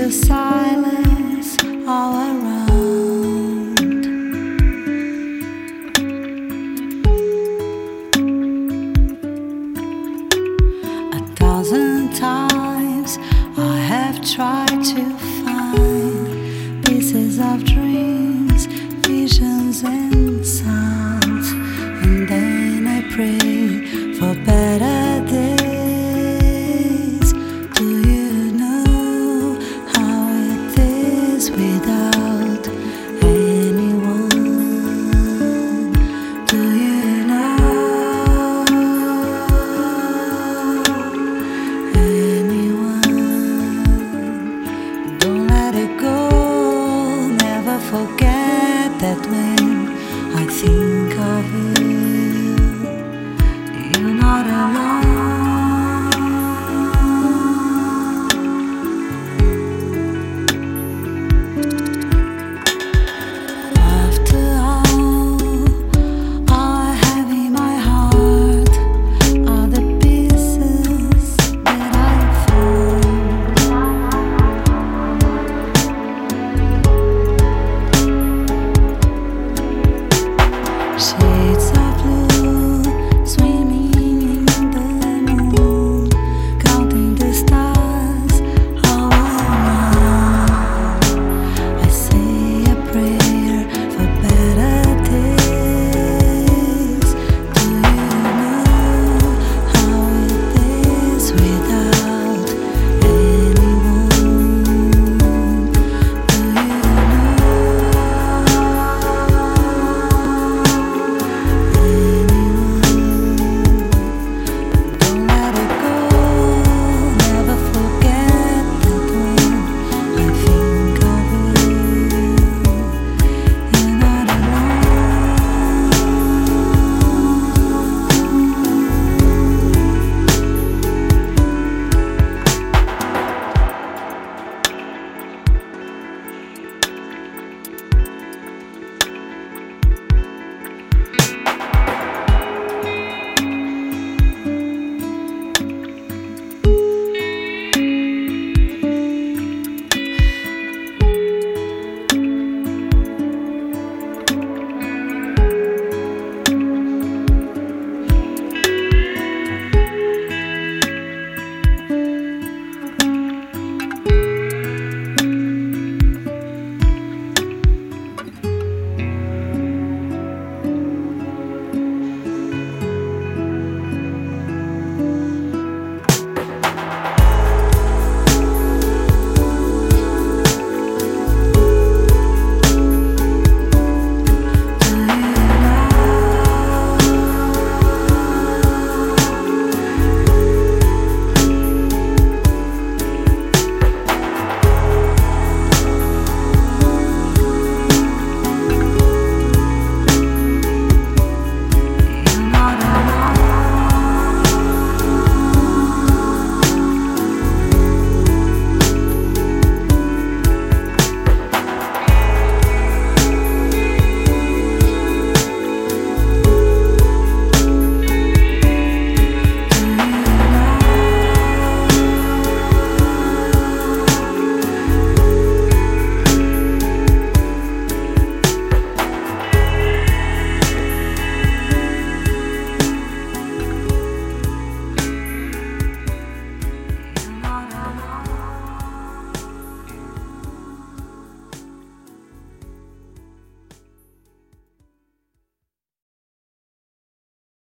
the silence all around. A thousand times I have tried to find pieces of dreams, visions and sounds, and then I pray for better days. Without anyone, do you know anyone? Don't let it go, never forget that when I think of you, you're not alone. Shades